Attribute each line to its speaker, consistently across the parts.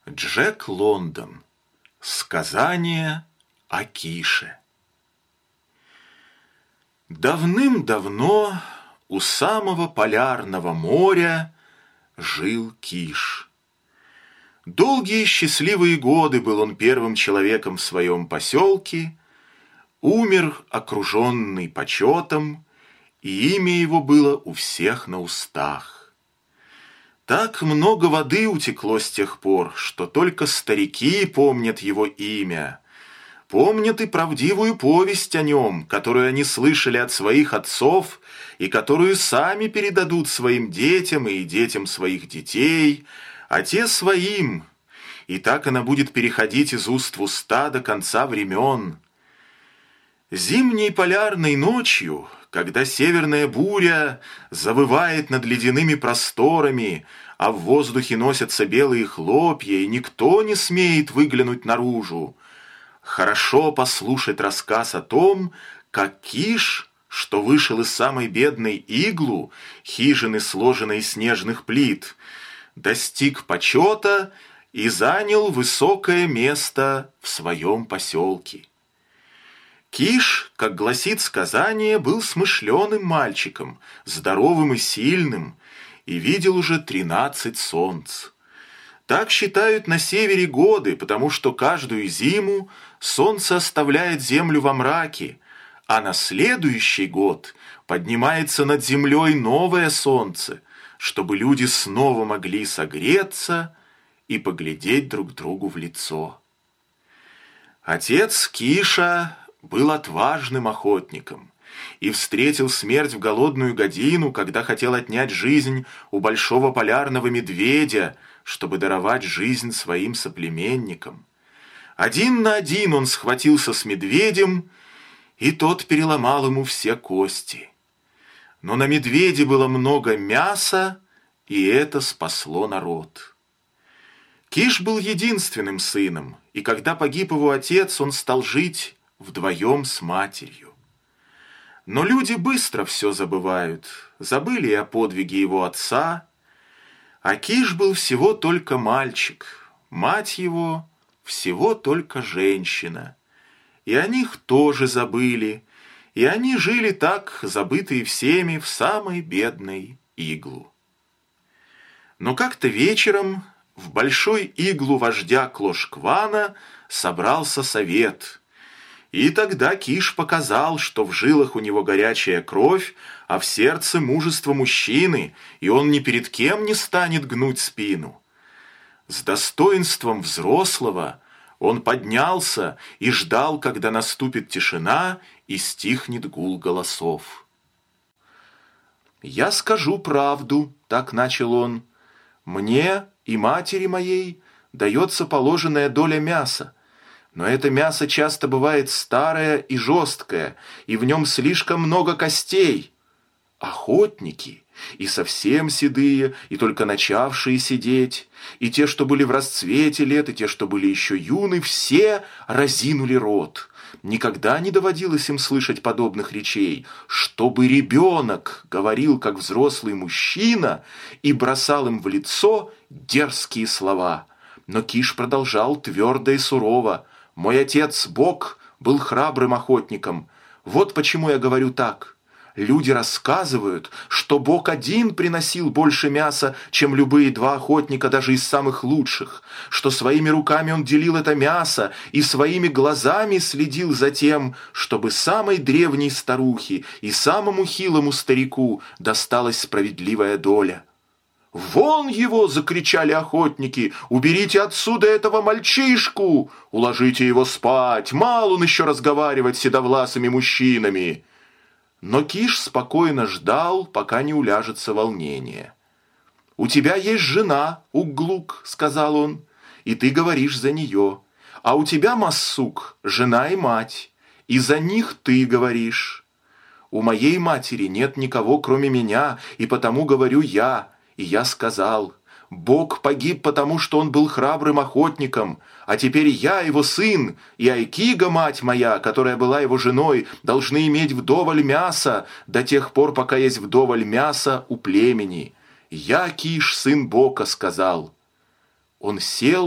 Speaker 1: Джек Лондон. Сказание о Кише. Давным-давно у самого полярного моря жил Киш. Долгие счастливые годы был он первым человеком в своем поселке, умер окруженный почетом, и имя его было у всех на устах. Так много воды утекло с тех пор, что только старики помнят его имя, помнят и правдивую повесть о нем, которую они слышали от своих отцов и которую сами передадут своим детям и детям своих детей, а те своим, и так она будет переходить из уст в уста до конца времен. Зимней полярной ночью, когда северная буря завывает над ледяными просторами, а в воздухе носятся белые хлопья, и никто не смеет выглянуть наружу, хорошо послушать рассказ о том, как Киш, что вышел из самой бедной иглу, хижины, сложенной из снежных плит, достиг почета и занял высокое место в своем поселке. Киш, как гласит сказание, был смышленым мальчиком, здоровым и сильным, и видел уже 13 солнц. Так считают на севере годы, потому что каждую зиму солнце оставляет землю во мраке, а на следующий год поднимается над землей новое солнце, чтобы люди снова могли согреться и поглядеть друг другу в лицо. Отец Киша был отважным охотником и встретил смерть в голодную годину, когда хотел отнять жизнь у большого полярного медведя, чтобы даровать жизнь своим соплеменникам. Один на один он схватился с медведем, и тот переломал ему все кости. Но на медведе было много мяса, и это спасло народ. Киш был единственным сыном, и когда погиб его отец, он стал жить вдвоем с матерью. Но люди быстро все забывают, забыли и о подвиге его отца, а Киш был всего только мальчик, мать его всего только женщина, и о них тоже забыли, и они жили так, забытые всеми, в самой бедной иглу. Но как-то вечером в большой иглу вождя Клошквана собрался совет. И тогда Киш показал, что в жилах у него горячая кровь, а в сердце мужество мужчины, и он ни перед кем не станет гнуть спину. С достоинством взрослого он поднялся и ждал, когда наступит тишина и стихнет гул голосов. «Я скажу правду», — так начал он, — «мне и матери моей дается положенная доля мяса. Но это мясо часто бывает старое и жесткое, и в нем слишком много костей. Охотники, и совсем седые, и только начавшие сидеть, и те, что были в расцвете лет, и те, что были еще юны, все разинули рот. Никогда не доводилось им слышать подобных речей, чтобы ребенок говорил, как взрослый мужчина, и бросал им в лицо дерзкие слова. Но Киш продолжал твердо и сурово: «Мой отец, Бог, был храбрым охотником. Вот почему я говорю так. Люди рассказывают, что Бог один приносил больше мяса, чем любые два охотника, даже из самых лучших, что своими руками он делил это мясо и своими глазами следил за тем, чтобы самой древней старухе и самому хилому старику досталась справедливая доля». «Вон его!» — закричали охотники. «Уберите отсюда этого мальчишку! Уложите его спать! Мал он еще разговаривать с седовласыми мужчинами!» Но Киш спокойно ждал, пока не уляжется волнение. «У тебя есть жена, Угглук», — сказал он, — «и ты говоришь за нее. А у тебя, Массук, жена и мать, и за них ты говоришь. У моей матери нет никого, кроме меня, и потому говорю я». И я сказал: «Бог погиб, потому что он был храбрым охотником, а теперь я, его сын, и Айкига, мать моя, которая была его женой, должны иметь вдоволь мяса до тех пор, пока есть вдоволь мяса у племени. Я, Киш, сын Бока, сказал». Он сел,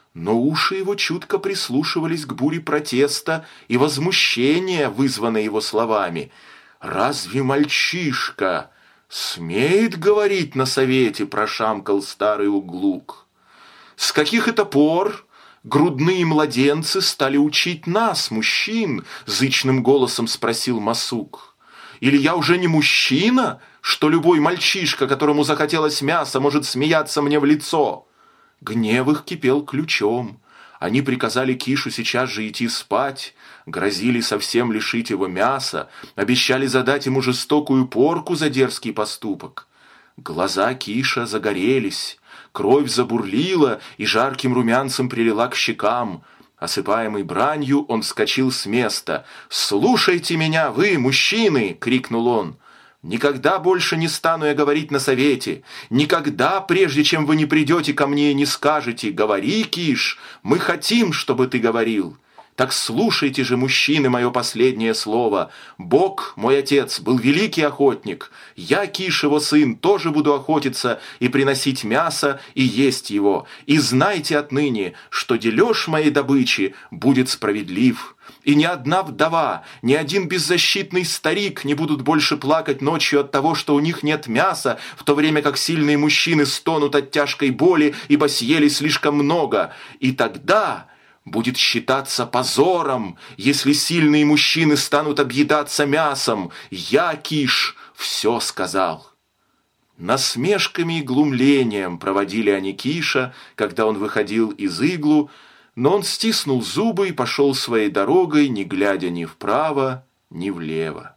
Speaker 1: Но уши его чутко прислушивались к буре протеста и возмущения, вызванной его словами. «Разве мальчишка смеет говорить на совете?» – прошамкал старый углук. «С каких это пор грудные младенцы стали учить нас, мужчин?» – зычным голосом спросил Масук. «Или я уже не мужчина, что любой мальчишка, которому захотелось мяса, может смеяться мне в лицо?» Гнев их кипел ключом. Они приказали Кишу сейчас же идти спать, грозили совсем лишить его мяса, обещали задать ему жестокую порку за дерзкий поступок. Глаза Киша загорелись, кровь забурлила и жарким румянцем прилила к щекам. Осыпаемый бранью, он вскочил с места. «Слушайте меня, вы, мужчины!» — крикнул он. «Никогда больше не стану я говорить на совете. Никогда, прежде чем вы не придете ко мне и не скажете: говори, Киш, мы хотим, чтобы ты говорил. Так слушайте же, мужчины, мое последнее слово. Бог, мой отец, был великий охотник. Я, Киш, его сын, тоже буду охотиться и приносить мясо и есть его. И знайте отныне, что дележ моей добычи будет справедлив. И ни одна вдова, ни один беззащитный старик не будут больше плакать ночью от того, что у них нет мяса, в то время как сильные мужчины стонут от тяжкой боли, ибо съели слишком много. И тогда будет считаться позором, если сильные мужчины станут объедаться мясом. Я, Киш, все сказал». Насмешками и глумлением проводили они Киша, когда он выходил из иглу, но он стиснул зубы и пошел своей дорогой, не глядя ни вправо, ни влево.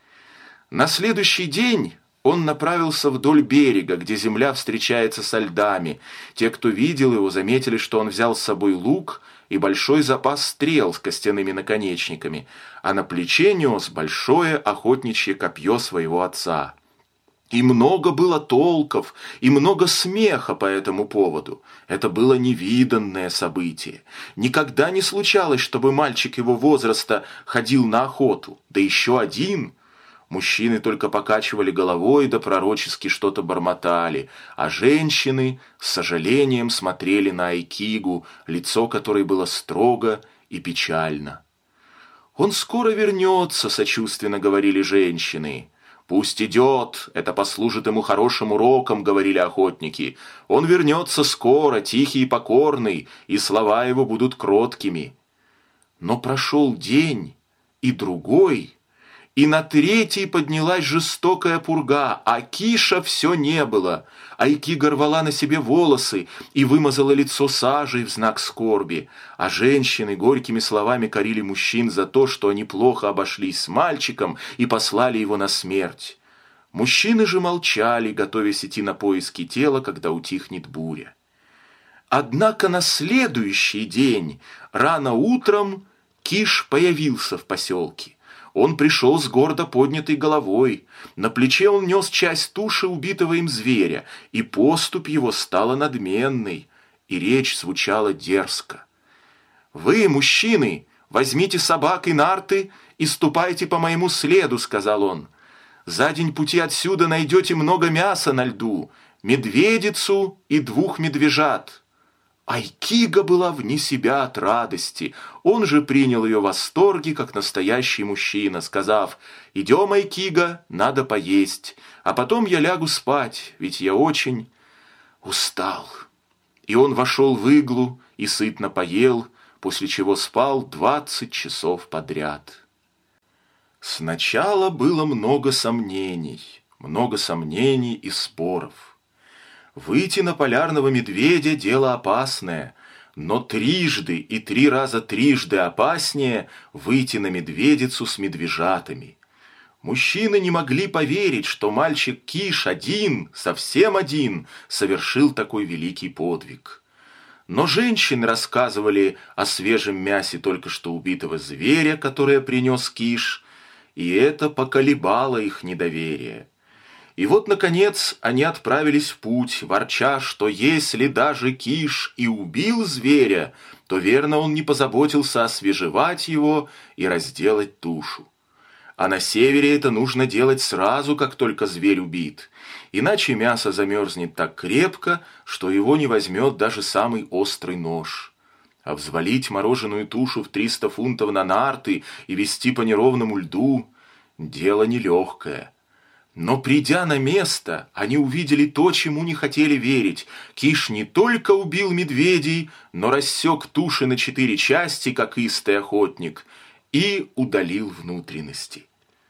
Speaker 1: На следующий день он направился вдоль берега, где земля встречается со льдами. Те, кто видел его, заметили, что он взял с собой лук и большой запас стрел с костяными наконечниками, а на плече нес большое охотничье копье своего отца. И много было толков, и много смеха по этому поводу. Это было невиданное событие. Никогда не случалось, чтобы мальчик его возраста ходил на охоту, да еще один. Мужчины только покачивали головой да пророчески что-то бормотали, а женщины с сожалением смотрели на Айкигу, лицо которой было строго и печально. «Он скоро вернется», — сочувственно говорили женщины. «Пусть идет, это послужит ему хорошим уроком», — говорили охотники. «Он вернется скоро, тихий и покорный, и слова его будут кроткими». Но прошел день и другой, и на третий поднялась жестокая пурга, а Киша все не было. Айкига рвала на себе волосы и вымазала лицо сажей в знак скорби, а женщины горькими словами корили мужчин за то, что они плохо обошлись с мальчиком и послали его на смерть. Мужчины же молчали, готовясь идти на поиски тела, когда утихнет буря. Однако на следующий день, рано утром, Киш появился в поселке. Он пришел с гордо поднятой головой, на плече он нес часть туши убитого им зверя, и поступь его стала надменной, и речь звучала дерзко. «Вы, мужчины, возьмите собак и нарты и ступайте по моему следу», — сказал он. «За день пути отсюда найдете много мяса на льду, медведицу и 2 медвежат». Айкига была вне себя от радости. Он же принял ее в восторге, как настоящий мужчина, сказав: «Идем, Айкига, надо поесть, а потом я лягу спать, ведь я очень устал». И он вошел в иглу и сытно поел, после чего спал 20 часов подряд. Сначала было много сомнений и споров. Выйти на полярного медведя – дело опасное, но трижды и 3 раза трижды опаснее выйти на медведицу с медвежатами. Мужчины не могли поверить, что мальчик Киш один, совсем один, совершил такой великий подвиг. Но женщины рассказывали о свежем мясе только что убитого зверя, которое принес Киш, и это поколебало их недоверие. И вот, наконец, они отправились в путь, ворча, что если даже Киш и убил зверя, то, верно, он не позаботился освежевать его и разделать тушу. А на севере это нужно делать сразу, как только зверь убит, иначе мясо замерзнет так крепко, что его не возьмет даже самый острый нож. А взвалить мороженую тушу в 300 фунтов на нарты и везти по неровному льду – дело нелегкое. Но придя на место, они увидели то, чему не хотели верить. Киш не только убил медведей, но рассек туши на 4 части, как истый охотник, и удалил внутренности.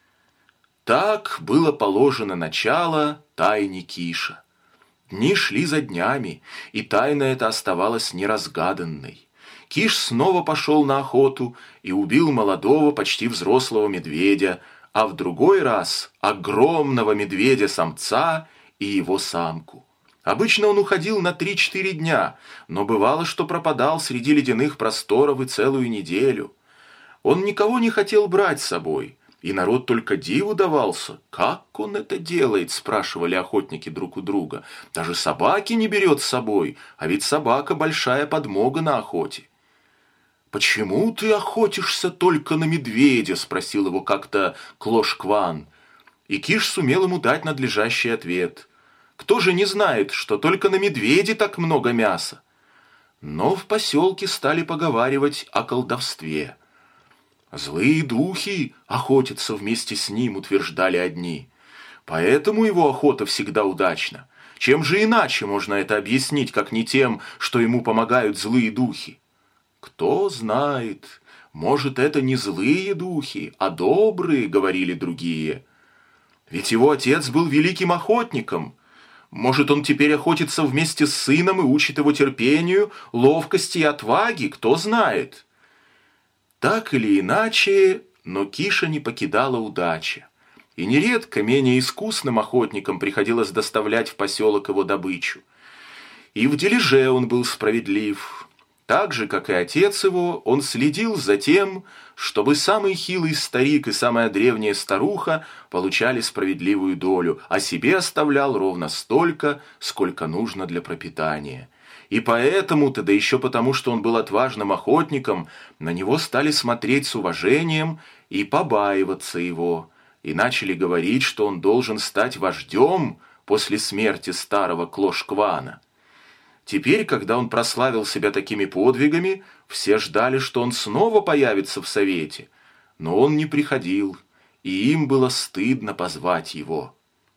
Speaker 1: Так было положено начало тайне Киша. Дни шли за днями, и тайна эта оставалась неразгаданной. Киш снова пошел на охоту и убил молодого, почти взрослого медведя, а в другой раз огромного медведя-самца и его самку. Обычно он уходил на 3-4 дня, но бывало, что пропадал среди ледяных просторов и целую неделю. Он никого не хотел брать с собой, и народ только диву давался. «Как он это делает?» – спрашивали охотники друг у друга. «Даже собаки не берет с собой, а ведь собака – большая подмога на охоте». «Почему ты охотишься только на медведя?» – спросил его как-то Клош-Кван. И Киш сумел ему дать надлежащий ответ. «Кто же не знает, что только на медведе так много мяса?» Но в поселке стали поговаривать о колдовстве. «Злые духи охотятся вместе с ним», – утверждали одни. «Поэтому его охота всегда удачна. Чем же иначе можно это объяснить, как не тем, что ему помогают злые духи?» «Кто знает, может, это не злые духи, а добрые», — говорили другие. «Ведь его отец был великим охотником. Может, он теперь охотится вместе с сыном и учит его терпению, ловкости и отваге, кто знает». Так или иначе, но Киша не покидала удача. И нередко менее искусным охотникам приходилось доставлять в поселок его добычу. И в дележе он был справедлив. Так же, как и отец его, он следил за тем, чтобы самый хилый старик и самая древняя старуха получали справедливую долю, а себе оставлял ровно столько, сколько нужно для пропитания. И поэтому-то, да еще потому, что он был отважным охотником, на него стали смотреть с уважением и побаиваться его, и начали говорить, что он должен стать вождем после смерти старого Клош-Квана. Теперь, когда он прославил себя такими подвигами, все ждали, что он снова появится в совете. Но он не приходил, и им было стыдно позвать его.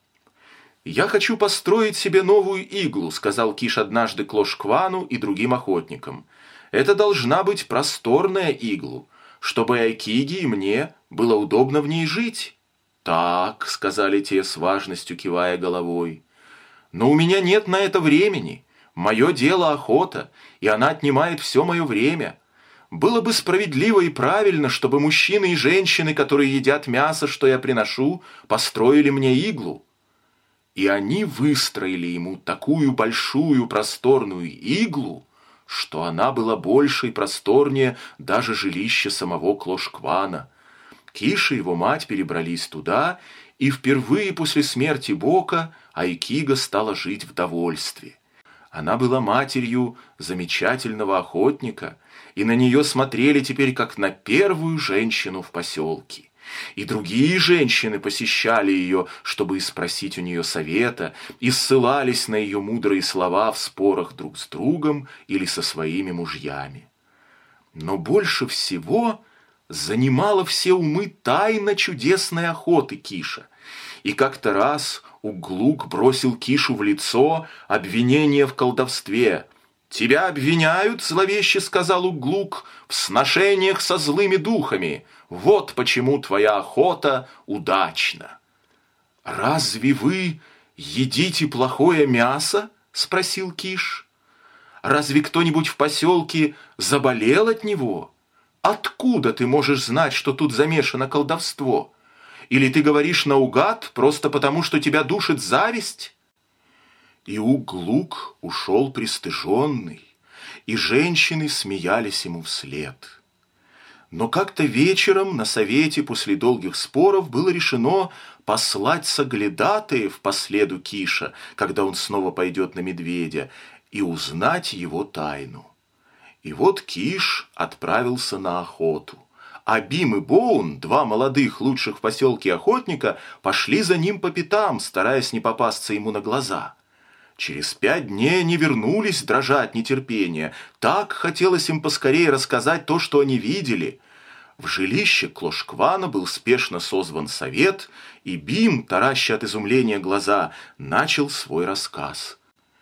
Speaker 1: «Я хочу построить себе новую иглу», — сказал Киш однажды Клош-Квану и другим охотникам. «Это должна быть просторная игла, чтобы Айкиге и мне было удобно в ней жить». «Так», — сказали те с важностью, кивая головой. «Но у меня нет на это времени. Мое дело охота, и она отнимает все мое время. Было бы справедливо и правильно, чтобы мужчины и женщины, которые едят мясо, что я приношу, построили мне иглу». И они выстроили ему такую большую просторную иглу, что она была больше и просторнее даже жилища самого Клош-Квана. Киш и его мать перебрались туда, и впервые после смерти Бока Айкига стала жить в довольстве. Она была матерью замечательного охотника, и на нее смотрели теперь как на первую женщину в поселке. И другие женщины посещали ее, чтобы спросить у нее совета, и ссылались на ее мудрые слова в спорах друг с другом или со своими мужьями. Но больше всего занимала все умы тайна чудесной охоты Киша. И как-то раз Углук бросил Кишу в лицо обвинение в колдовстве. «Тебя обвиняют, — зловеще сказал Углук, — в сношениях со злыми духами. Вот почему твоя охота удачна». «Разве вы едите плохое мясо?» — спросил Киш. «Разве кто-нибудь в поселке заболел от него? Откуда ты можешь знать, что тут замешано колдовство? Или ты говоришь наугад, просто потому, что тебя душит зависть?» И Углук ушел пристыженный, и женщины смеялись ему вслед. Но как-то вечером на совете после долгих споров было решено послать соглядатаев по следу Киша, когда он снова пойдет на медведя, и узнать его тайну. И вот Киш отправился на охоту. А Бим и Боун, два молодых, лучших в поселке охотника, пошли за ним по пятам, стараясь не попасться ему на глаза. Через 5 дней они вернулись, дрожа от нетерпения. Так хотелось им поскорее рассказать то, что они видели. В жилище Клошквана был спешно созван совет, и Бим, тараща от изумления глаза, начал свой рассказ.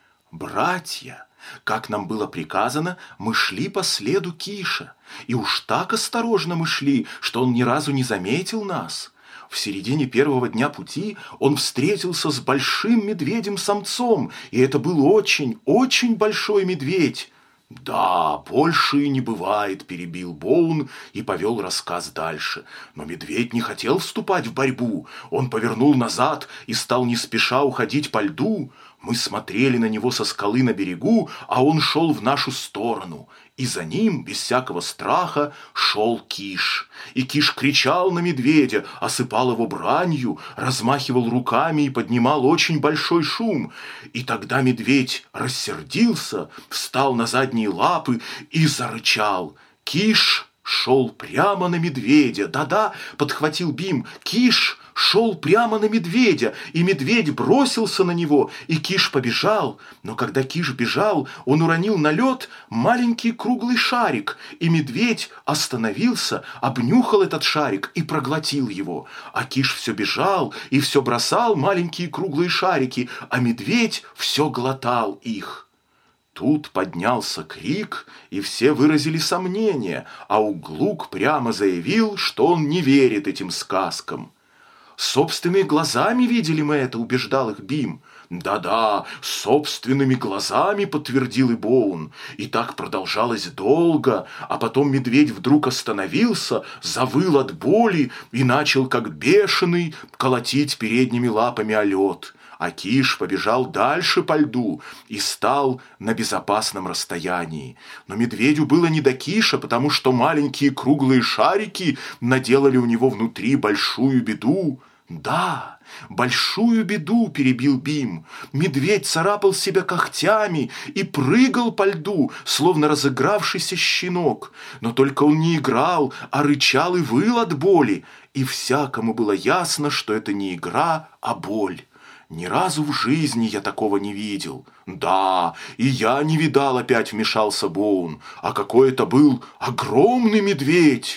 Speaker 1: «Братья, как нам было приказано, мы шли по следу Киша, и уж так осторожно мы шли, что он ни разу не заметил нас. В середине первого дня пути он встретился с большим медведем-самцом, и это был очень, очень большой медведь». «Да, больше и не бывает», — перебил Боун и повел рассказ дальше. Но медведь не хотел вступать в борьбу. Он повернул назад и стал не спеша уходить по льду. Мы смотрели на него со скалы на берегу, а он шел в нашу сторону. И за ним, без всякого страха, шел Киш. И Киш кричал на медведя, осыпал его бранью, размахивал руками и поднимал очень большой шум. И тогда медведь рассердился, встал на задние лапы и зарычал. Киш шел прямо на медведя. Да-да, подхватил Бим, Киш шел прямо на медведя, и медведь бросился на него, и Киш побежал. Но когда Киш бежал, он уронил на лед маленький круглый шарик, и медведь остановился, обнюхал этот шарик и проглотил его. А Киш все бежал и все бросал маленькие круглые шарики, а медведь все глотал их. Тут поднялся крик, и все выразили сомнение, а Углук прямо заявил, что он не верит этим сказкам. «Собственными глазами видели мы это», — убеждал их Бим. «Да-да, собственными глазами», — подтвердил и Боун. И так продолжалось долго, а потом медведь вдруг остановился, завыл от боли и начал, как бешеный, колотить передними лапами о лед. А Киш побежал дальше по льду и стал на безопасном расстоянии. Но медведю было не до Киша, потому что маленькие круглые шарики наделали у него внутри большую беду. «Да, большую беду», — перебил Бим. Медведь царапал себя когтями и прыгал по льду, словно разыгравшийся щенок. Но только он не играл, а рычал и выл от боли. И всякому было ясно, что это не игра, а боль. Ни разу в жизни я такого не видел. Да, и я не видал, опять вмешался Боун. А какой это был огромный медведь!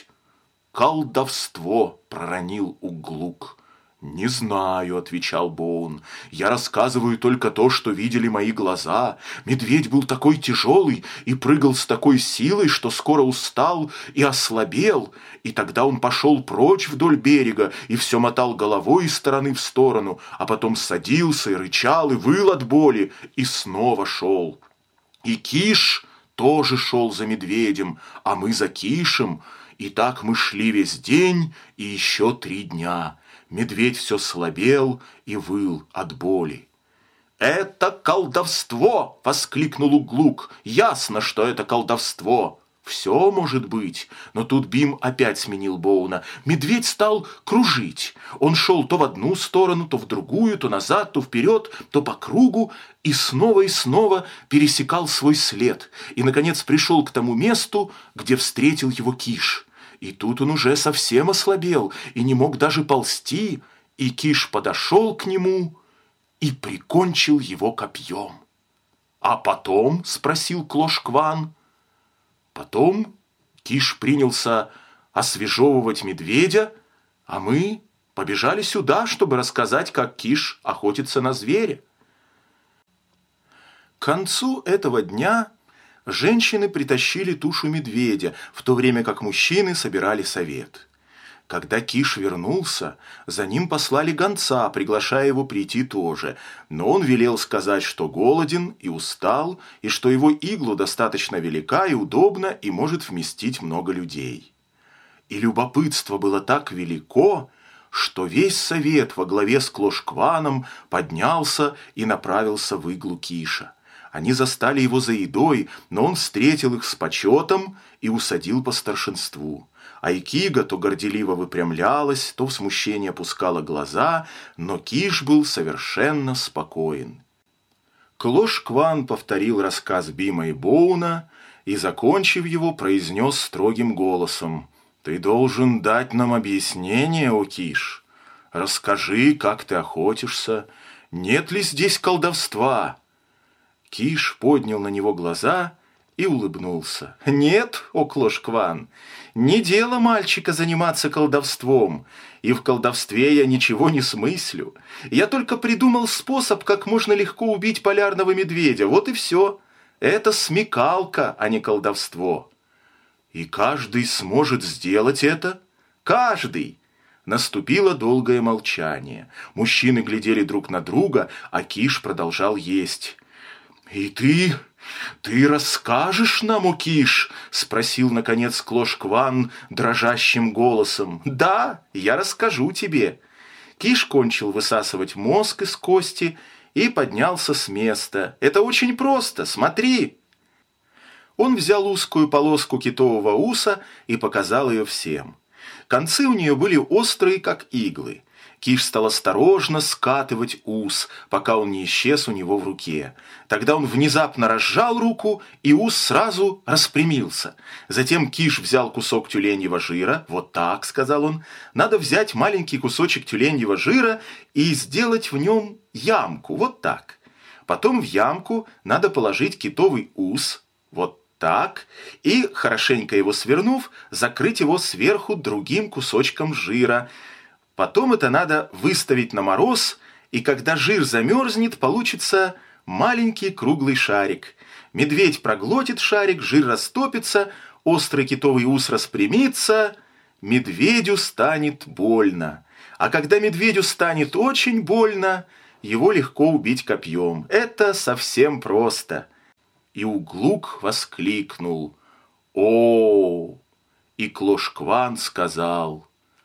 Speaker 1: «Колдовство», — проронил Углук. «Не знаю», — отвечал Боун. «Я рассказываю только то, что видели мои глаза. Медведь был такой тяжелый и прыгал с такой силой, что скоро устал и ослабел. И тогда он пошел прочь вдоль берега и все мотал головой из стороны в сторону, а потом садился и рычал и выл от боли и снова шел. И Киш тоже шел за медведем, а мы за Кишем. И так мы шли весь день и еще 3 дня». Медведь все слабел и выл от боли. «Это колдовство!» — воскликнул Углук. «Ясно, что это колдовство!» «Все может быть!» Но тут Бим опять сменил Боуна. Медведь стал кружить. Он шел то в одну сторону, то в другую, то назад, то вперед, то по кругу, и снова пересекал свой след. И, наконец, пришел к тому месту, где встретил его Киш. И тут он уже совсем ослабел и не мог даже ползти, и Киш подошел к нему и прикончил его копьем. «А потом?» — спросил Клошкван. Потом Киш принялся освежевывать медведя, а мы побежали сюда, чтобы рассказать, как Киш охотится на зверя. К концу этого дня женщины притащили тушу медведя, в то время как мужчины собирали совет. Когда Киш вернулся, за ним послали гонца, приглашая его прийти тоже, но он велел сказать, что голоден и устал, и что его иглу достаточно велика и удобна и может вместить много людей. И любопытство было так велико, что весь совет во главе с Клошкваном поднялся и направился в иглу Киша. Они застали его за едой, но он встретил их с почетом и усадил по старшинству. А Икига то горделиво выпрямлялась, то в смущении опускала глаза, но Киш был совершенно спокоен. Клошкван повторил рассказ Бима и Боуна и, закончив его, произнес строгим голосом: «Ты должен дать нам объяснение, о Киш. Расскажи, как ты охотишься, нет ли здесь колдовства?» Киш поднял на него глаза и улыбнулся. «Нет, о Клош-Кван, не дело мальчика заниматься колдовством, и в колдовстве я ничего не смыслю. Я только придумал способ, как можно легко убить полярного медведя, вот и все. Это смекалка, а не колдовство». «И каждый сможет сделать это?» «Каждый!» Наступило долгое молчание. Мужчины глядели друг на друга, а Киш продолжал есть. «И ты расскажешь нам, о Киш?» — спросил, наконец, Клош-Кван дрожащим голосом. «Да, я расскажу тебе». Киш кончил высасывать мозг из кости и поднялся с места. «Это очень просто, смотри». Он взял узкую полоску китового уса и показал ее всем. Концы у нее были острые, как иглы. Киш стал осторожно скатывать ус, пока он не исчез у него в руке. Тогда он внезапно разжал руку, и ус сразу распрямился. Затем Киш взял кусок тюленьего жира. «Вот так», — сказал он, — «надо взять маленький кусочек тюленьего жира и сделать в нем ямку. Вот так. Потом в ямку надо положить китовый ус. Вот так, и, хорошенько его свернув, закрыть его сверху другим кусочком жира. Потом это надо выставить на мороз, и когда жир замерзнет, получится маленький круглый шарик. Медведь проглотит шарик, жир растопится, острый китовый ус распрямится, медведю станет больно. А когда медведю станет очень больно, его легко убить копьем. Это совсем просто». И Углук воскликнул: «О!» И Клош-Кван сказал: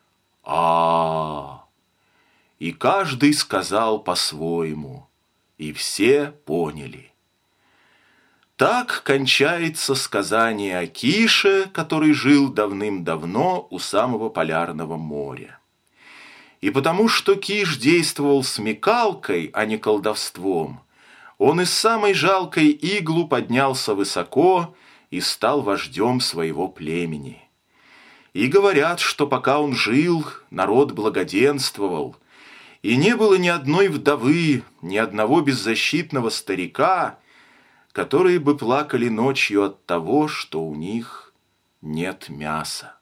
Speaker 1: «А!» И каждый сказал по-своему, и все поняли. Так кончается сказание о Кише, который жил давным-давно у самого Полярного моря. И потому что Киш действовал смекалкой, а не колдовством, он из самой жалкой иглу поднялся высоко и стал вождем своего племени. И говорят, что пока он жил, народ благоденствовал, и не было ни одной вдовы, ни одного беззащитного старика, которые бы плакали ночью от того, что у них нет мяса.